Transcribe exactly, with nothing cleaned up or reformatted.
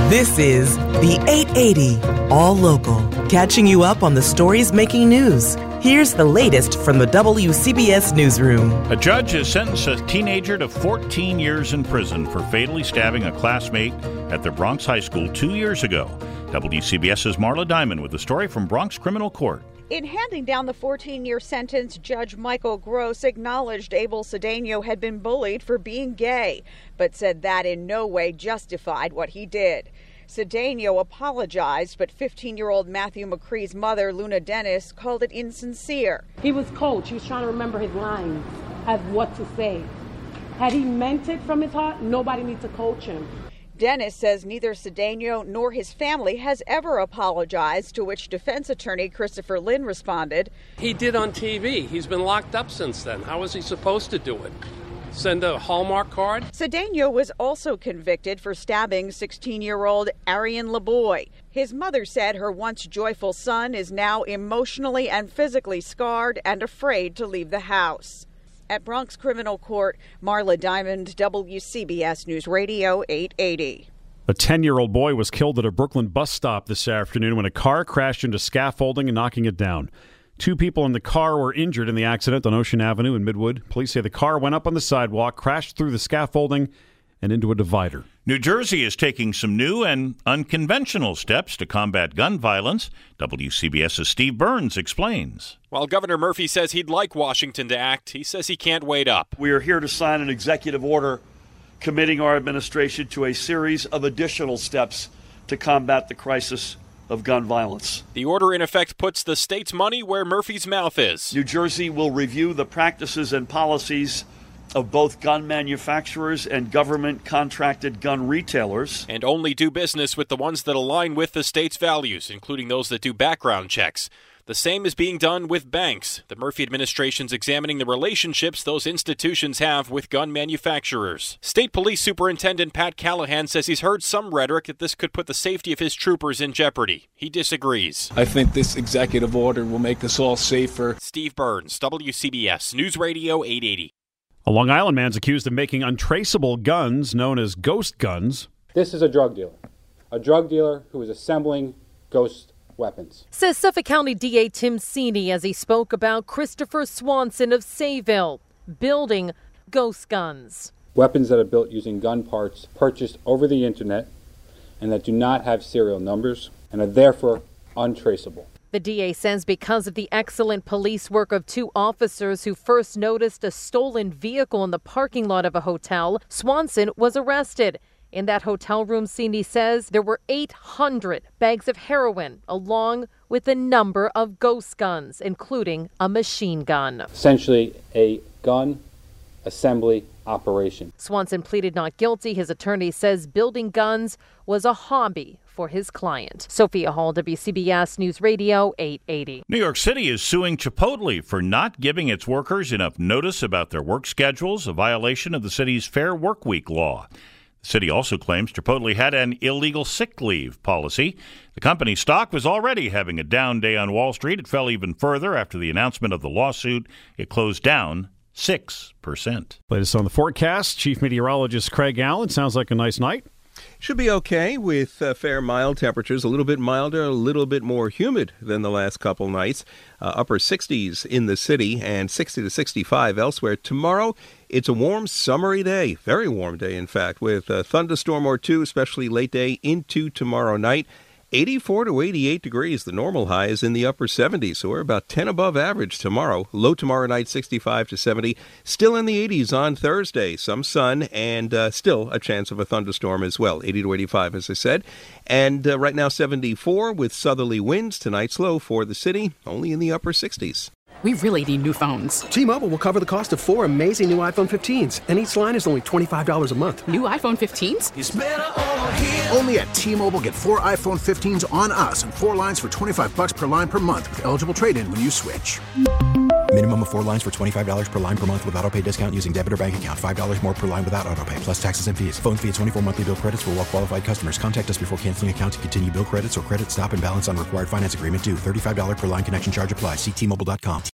This is the eight eighty All Local, catching you up on the stories making news. Here's the latest from the W C B S newsroom. A judge has sentenced a teenager to fourteen years in prison for fatally stabbing a classmate at their Bronx high school two years ago. WCBS's Marla Diamond with the story from Bronx Criminal Court. In handing down the fourteen-year sentence, Judge Michael Gross acknowledged Abel Cedeno had been bullied for being gay, but said that in no way justified what he did. Cedeno apologized, but fifteen-year-old Matthew McCree's mother, Luna Dennis, called it insincere. He was coach. He was trying to remember his lines, have what to say. Had he meant it from his heart, nobody needs to coach him. Dennis says neither Cedeno nor his family has ever apologized, to which defense attorney Christopher Lynn responded. He did on T V. He's been locked up since then. How was he supposed to do it? Send a Hallmark card? Cedeno was also convicted for stabbing sixteen-year-old Arian LeBoy. His mother said her once joyful son is now emotionally and physically scarred and afraid to leave the house. At Bronx Criminal Court, Marla Diamond, W C B S News Radio eight eighty. A ten-year-old boy was killed at a Brooklyn bus stop this afternoon when a car crashed into scaffolding and knocking it down. Two people in the car were injured in the accident on Ocean Avenue in Midwood. Police say the car went up on the sidewalk, crashed through the scaffolding, and into a divider. New Jersey is taking some new and unconventional steps to combat gun violence. WCBS's Steve Burns explains. While Governor Murphy says he'd like Washington to act, he says he can't wait up. We are here to sign an executive order committing our administration to a series of additional steps to combat the crisis of gun violence. The order, in effect, puts the state's money where Murphy's mouth is. New Jersey will review the practices and policies of both gun manufacturers and government-contracted gun retailers. And only do business with the ones that align with the state's values, including those that do background checks. The same is being done with banks. The Murphy administration's examining the relationships those institutions have with gun manufacturers. State Police Superintendent Pat Callahan says he's heard some rhetoric that this could put the safety of his troopers in jeopardy. He disagrees. I think this executive order will make us all safer. Steve Burns, W C B S News Radio eight eighty. A Long Island man's accused of making untraceable guns known as ghost guns. This is a drug dealer. A drug dealer who is assembling ghost weapons. Says Suffolk County D A Tim Sini as he spoke about Christopher Swanson of Sayville building ghost guns. Weapons that are built using gun parts purchased over the internet and that do not have serial numbers and are therefore untraceable. The D A says because of the excellent police work of two officers who first noticed a stolen vehicle in the parking lot of a hotel, Swanson was arrested. In that hotel room, Cindy says there were eight hundred bags of heroin, along with a number of ghost guns, including a machine gun. Essentially a gun assembly operation. Swanson pleaded not guilty. His attorney says building guns was a hobby for his client. Sophia Hall, W C B S News Radio eight eighty. New York City is suing Chipotle for not giving its workers enough notice about their work schedules, a violation of the city's Fair Workweek law. The city also claims Chipotle had an illegal sick leave policy. The company's stock was already having a down day on Wall Street. It fell even further after the announcement of the lawsuit. It closed down six percent. Latest on the forecast, Chief Meteorologist Craig Allen. Sounds like a nice night. Should be okay with uh, fair mild temperatures, a little bit milder, a little bit more humid than the last couple nights. Uh, upper sixties in the city and sixty to sixty-five elsewhere. Tomorrow, it's a warm, summery day, very warm day, in fact, with a thunderstorm or two, especially late day into tomorrow night. eighty-four to eighty-eight degrees. The normal high is in the upper seventies, so we're about ten above average tomorrow. Low tomorrow night, sixty-five to seventy. Still in the eighties on Thursday. Some sun and uh, still a chance of a thunderstorm as well. eighty to eighty-five, as I said. And uh, right now, seventy-four with southerly winds. Tonight's low for the city, only in the upper sixties. We really need new phones. T-Mobile will cover the cost of four amazing new iPhone fifteens, and each line is only twenty-five dollars a month. New iPhone fifteens? It's better over here. Only at T-Mobile, get four iPhone fifteens on us and four lines for twenty-five bucks per line per month with eligible trade-in when you switch. Minimum of four lines for twenty-five dollars per line per month with autopay discount using debit or bank account. five dollars more per line without autopay, plus taxes and fees. Phone fee at twenty-four monthly bill credits for well-qualified customers. Contact us before canceling account to continue bill credits or credit stop and balance on required finance agreement due. thirty-five dollars per line connection charge applies. See T Mobile dot com.